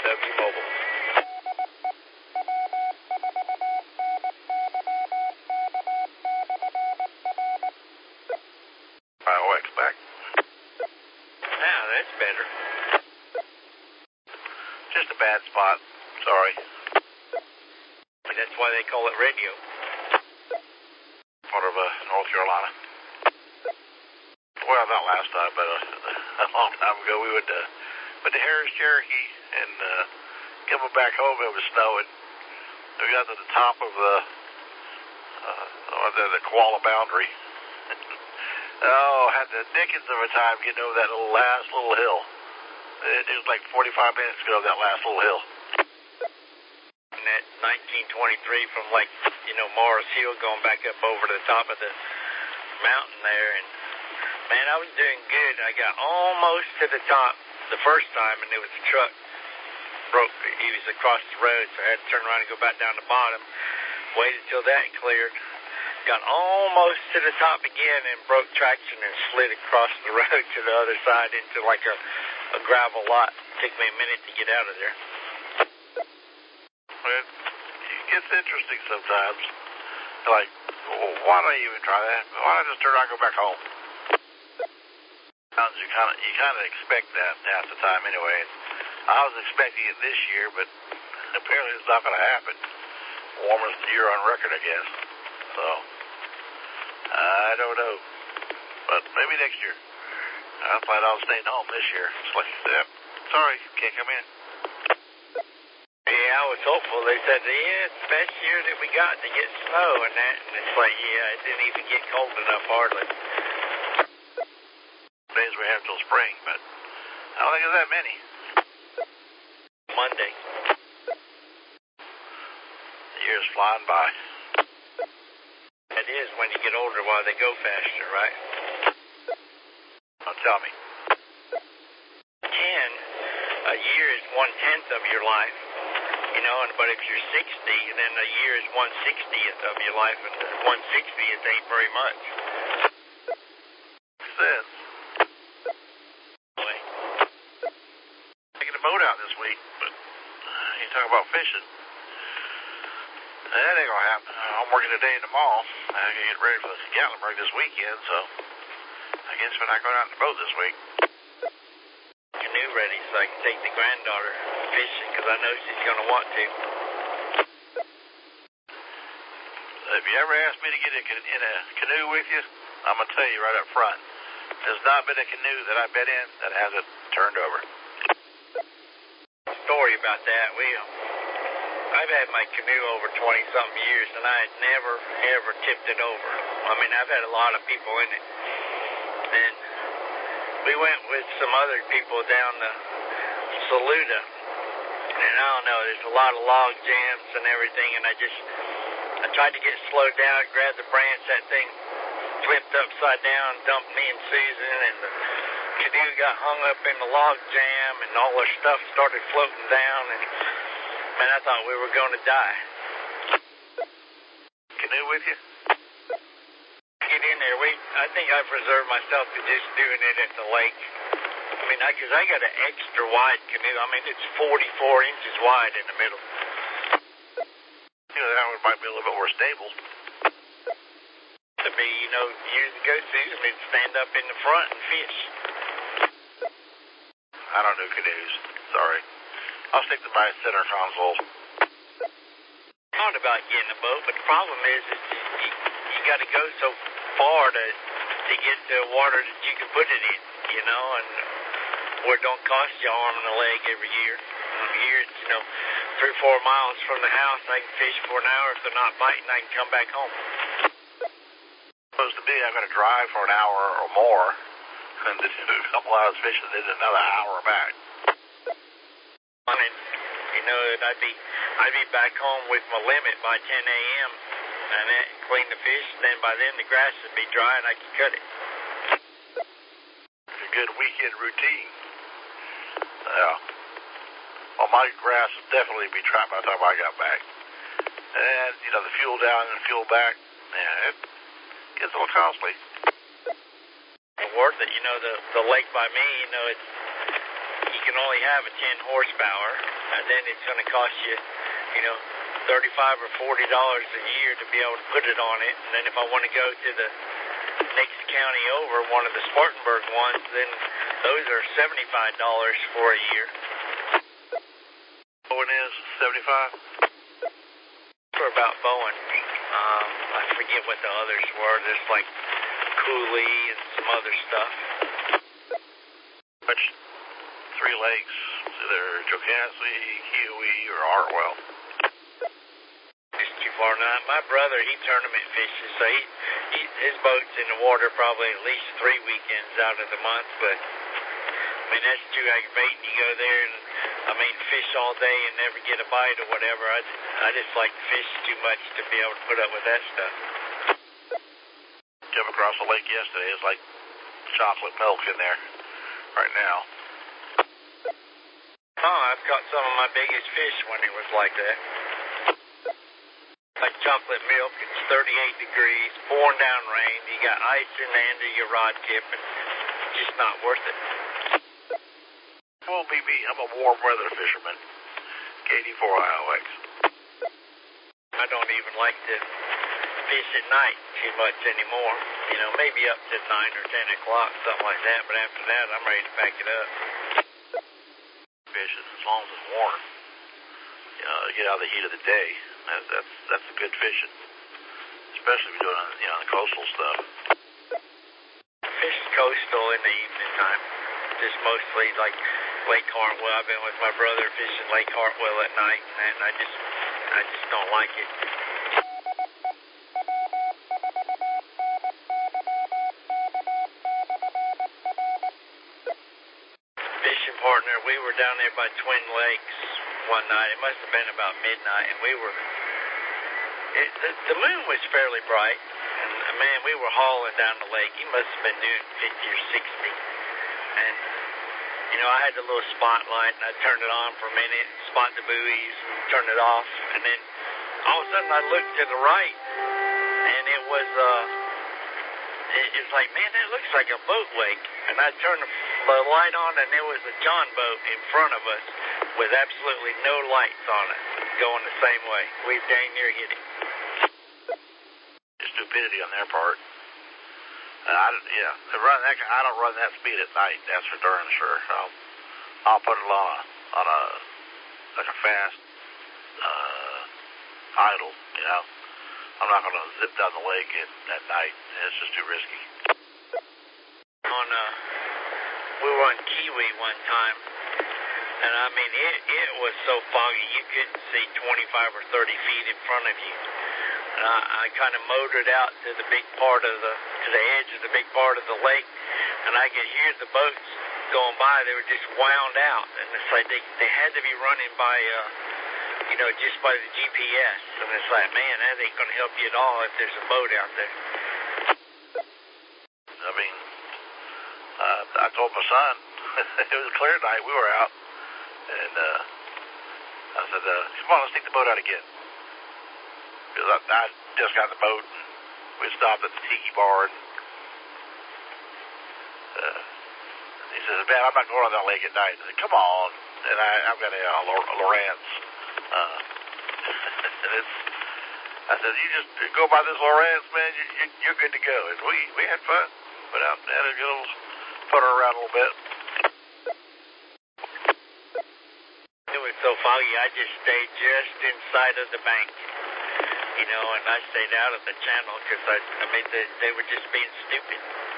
FW Mobile. IOX back. Now, that's better. Just a bad spot. Sorry. That's why they call it radio. Part of North Carolina. Well, not last time, but a long time ago, we went to Harris, Cherokee, and coming back home, it was snowing. We got to the top of the koala boundary. Had the dickens of a time getting over that last little hill. It was like 45 minutes to go over that last little hill. And that 1923 from Morris Hill going back up over the top of the mountain there, and man, I was doing good. I got almost to the top the first time, and there was a truck broke. He was across the road, so I had to turn around and go back down the bottom. Waited till that cleared. Got almost to the top again and broke traction and slid across the road to the other side into like a gravel lot. Took me a minute to get out of there. Well, it gets interesting sometimes. Like, why don't I even try that? Why don't I just turn around and go back home? You kind of expect that half the time anyway. I was expecting it this year, but apparently it's not going to happen. Warmest year on record, I guess. So, I don't know. But maybe next year. I plan on staying home this year. It's like, sorry, can't come in. Yeah, I was hopeful. They said, it's the best year that we got to get snow and that. And it's like, it didn't even get cold enough hardly. Days we have till spring, but I don't think there's that many. Monday. The year's flying by. It is when you get older while they go faster, right? Don't tell me. And a year is 1/10 of your life, but if you're 60, then a year is 1/60th of your life, and 1/60th ain't very much. Makes sense. Taking a boat out this week, but you talk about fishing. That ain't gonna happen. I'm working today and tomorrow. I gotta get ready for the Gatlinburg this weekend, so I guess we're not going out on the boat this week. Canoe ready so I can take the granddaughter fishing, because I know she's gonna want to. If you ever ask me to get in a canoe with you, I'm gonna tell you right up front. There's not been a canoe that I've been in that hasn't turned over. Story about that. I've had my canoe over 20-something years, and I had never, ever tipped it over. I mean, I've had a lot of people in it. And we went with some other people down to Saluda. And I don't know, there's a lot of log jams and everything, and I tried to get slowed down, grabbed the branch, that thing flipped upside down, dumped me and Susan, and the canoe got hung up in the log jam, and all our stuff started floating down, and man, I thought we were going to die. Canoe with you? Get in there. I think I preserved myself to just doing it at the lake. I mean, because I got an extra wide canoe. I mean, it's 44 inches wide in the middle. That one might be a little bit more stable. To be, years ago, Susan would stand up in the front and fish. I don't do canoes. Sorry. I'll stick to my center console. I thought about getting a boat, but the problem is you got to go so far to get to water that you can put it in, and where it don't cost you an arm and a leg every year. Here, it's, 3 or 4 miles from the house. I can fish for an hour. If they're not biting, I can come back home. Supposed to be, I've got to drive for an hour or more, and then do a couple hours fishing, then another hour back. And I'd be back home with my limit by 10 a.m. and then clean the fish. Then by then the grass would be dry and I could cut it. A good weekend routine. Yeah. Well, my grass would definitely be dry by the time I got back. And the fuel down and the fuel back. Yeah, it gets a little costly. Worth it. The lake by me, you can only have a 10 horsepower, and then it's going to cost you, $35 or $40 a year to be able to put it on it. And then if I want to go to the next county over, one of the Spartanburg ones, then those are $75 for a year. Bowen is 75? For about Bowen. I forget what the others were. There's like Cooley and some other stuff. Which 3 lakes? Either Jocassee, Kiowee, or Hartwell? Just too far now. My brother, he tournament fishes, so his boat's in the water probably at least 3 weekends out of the month, but that's too aggravating. You go there and fish all day and never get a bite or whatever. I just like to fish too much to be able to put up with that stuff. Came across the lake yesterday. It's like chocolate milk in there right now. Oh, I've caught some of my biggest fish when it was like that. Like chocolate milk, it's 38 degrees, pouring down rain, you got ice in the end of your rod tip, and it's just not worth it. Well, BB, I'm a warm weather fisherman. KD4 IOX. I don't even like to fish at night too much anymore. Maybe up to 9 or 10 o'clock, something like that, but after that, I'm ready to pack it up. Fishing, as long as it's warm. Get out of the heat of the day. That's a good fishing. Especially if you're doing, the coastal stuff. Fish coastal in the evening time. Just mostly like Lake Hartwell. I've been with my brother fishing Lake Hartwell at night, and I just don't like it. Fishing partner, we were down there by Twin Lakes one night. It must have been about midnight, and the moon was fairly bright, and man, we were hauling down the lake. He must have been doing 50 or 60, and I had the little spotlight, and I turned it on for a minute, spot the buoys, and turn it off, and then all of a sudden I looked to the right, and it was like, man, that looks like a boat lake. And I turned the light on, and there was a John boat in front of us with absolutely no lights on it, going the same way. We dang near hit it. Stupidity on their part. I don't run that speed at night. That's for darn sure. I'll put it on a fast idle. I'm not going to zip down the lake at night. It's just too risky. We were on Kiowee one time, and it was so foggy you couldn't see 25 or 30 feet in front of you. And I kind of motored out to the edge of the big part of the lake, and I could hear the boats going by. They were just wound out, and it's like they had to be running by, just by the GPS. And it's like, man, that ain't going to help you at all if there's a boat out there. I told my son, it was a clear night, we were out, and I said, come on, let's take the boat out again. Because I just got in the boat, and we stopped at the tiki bar, and he says, man, I'm not going on that lake at night. I said, come on. And I've got a Lowrance. And I said, you just go by this Lowrance, man, you're good to go. And we had fun. Went out and had a good little putter around a little bit. It was so foggy, I just stayed just inside of the bank, and I stayed out of the channel because they were just being stupid.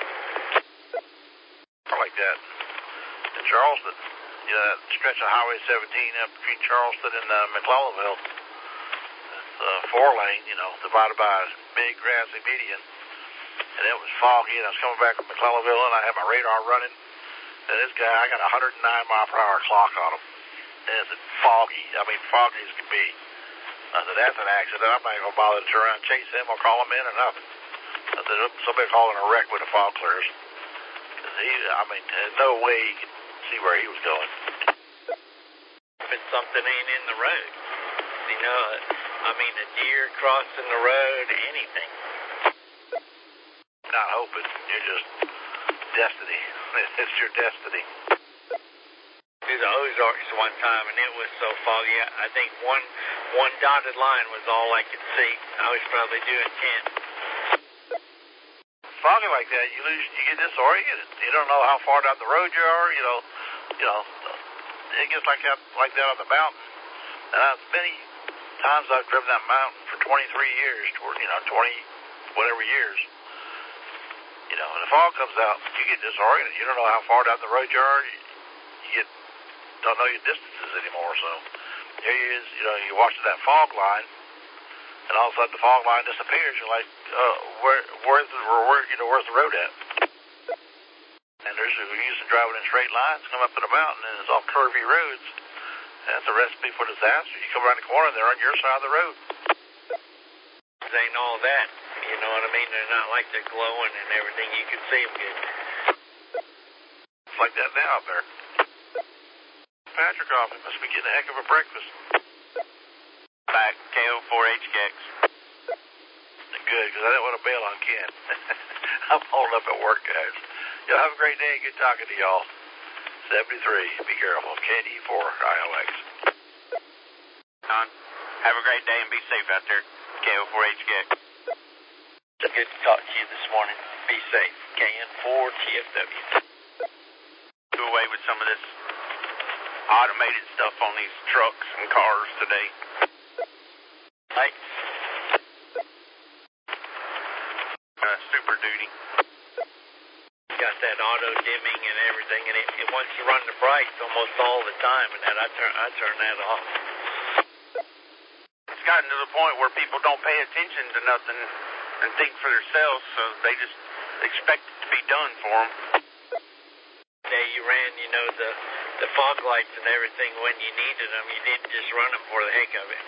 I like that. In Charleston, that stretch of Highway 17 up between Charleston and McClellanville, it's 4-lane, divided by a big grassy median. And it was foggy, and I was coming back from McClellanville, and I had my radar running. And this guy, I got a 109-mile-per-hour clock on him. And it's foggy. Foggy as can be. I said, that's an accident. I'm not going to bother to turn around and chase him or call him in or nothing. I said, somebody calling a wreck when the fog clears. There's no way he could see where he was going. If something ain't in the road, a deer crossing the road, anything. Not hoping. You're just destiny. It's your destiny. to the Ozarks one time, and it was so foggy. I think one dotted line was all I could see. I was probably doing 10. Foggy like that, you get disoriented. You don't know how far down the road you are. It gets like that on the mountain. And many times I've driven that mountain for 23 years, 20 whatever years. When the fog comes out, you get disoriented. You don't know how far down the road you are. You don't know your distances anymore. So here he is. You're watching that fog line, and all of a sudden the fog line disappears. You're like, where's the road at? And we're used to driving in straight lines, come up to the mountain, and it's all curvy roads. That's a recipe for disaster. You come around the corner, and they're on your side of the road. It ain't all that. You know what I mean? They're not like they're glowing and everything. You can see them good. It's like that now up there. Patrick Coffee must be getting a heck of a breakfast. Back, KO4HKX. Good, because I didn't want to bail on Ken. I'm holding up at work, guys. Y'all have a great day. Good talking to y'all. 73. Be careful. KD4ILX. Don, have a great day and be safe out there. KO4HKX. Good to talk to you this morning. Be safe. KN4TFW. Do away with some of this automated stuff on these trucks and cars today. Lights. Super Duty. Got that auto dimming and everything, and it once you run the brights almost all the time, and that I turn that off. It's gotten to the point where people don't pay attention to nothing and think for themselves, so they just expect it to be done for them. Day you ran, the fog lights and everything when you needed them. You didn't just run them for the heck of it.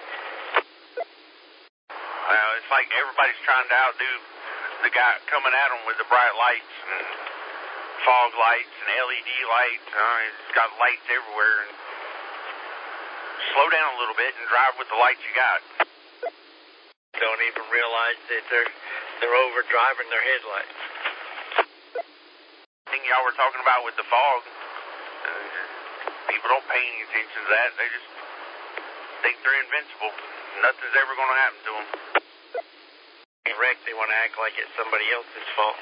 Well, it's like everybody's trying to outdo the guy coming at them with the bright lights and fog lights and LED lights. It's got lights everywhere. And slow down a little bit and drive with the lights you got. Don't even realize that they're over driving their headlights. Thing y'all were talking about with the fog, people don't pay any attention to that. They just think they're invincible. Nothing's ever going to happen to them. Wreck, they want to act like it's somebody else's fault.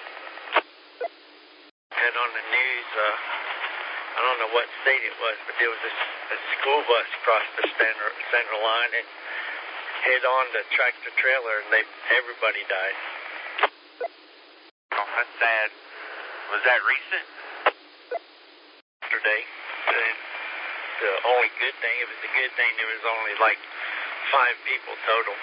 And on the news, I don't know what state it was, but there was a school bus crossed the center line and hit on the tractor trailer, and everybody died. Oh, that's sad. Was that recent? Yesterday. The only good thing, it was a good thing, there was only like 5 people total.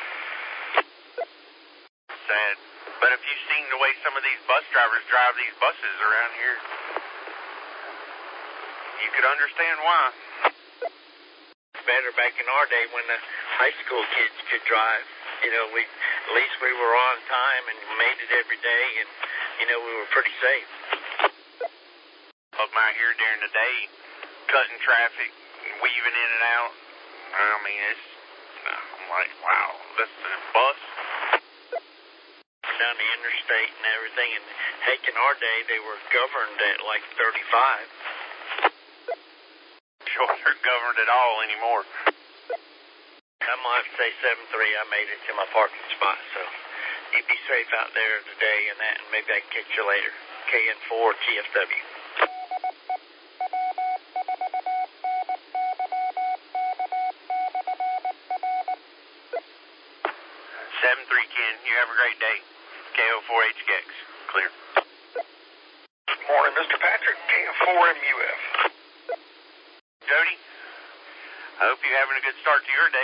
Sad. But if you've seen the way some of these bus drivers drive these buses around here, you could understand why. Better back in our day when the high school kids could drive. At least we were on time and made it every day, and we were pretty safe. I'm out here during the day, cutting traffic, weaving in and out. I'm like, wow, that's a bus. Down the interstate and everything, and heck, in our day they were governed at like 35. Sure, they're governed at all anymore. I'm on say 73. I made it to my parking spot, so you be safe out there today and that, and maybe I can catch you later. KN4 TFW. 7-3, Ken. You have a great day. KO4HKX. Clear. Good morning, Mr. Patrick. KO4MUF. Jody, I hope you're having a good start to your day.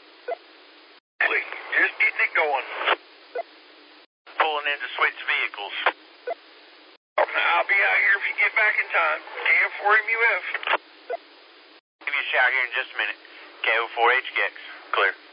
Just getting it going. Pulling in to switch vehicles. I'll be out here if you get back in time. KO4MUF. Give you a shout here in just a minute. KO4HKX. Clear.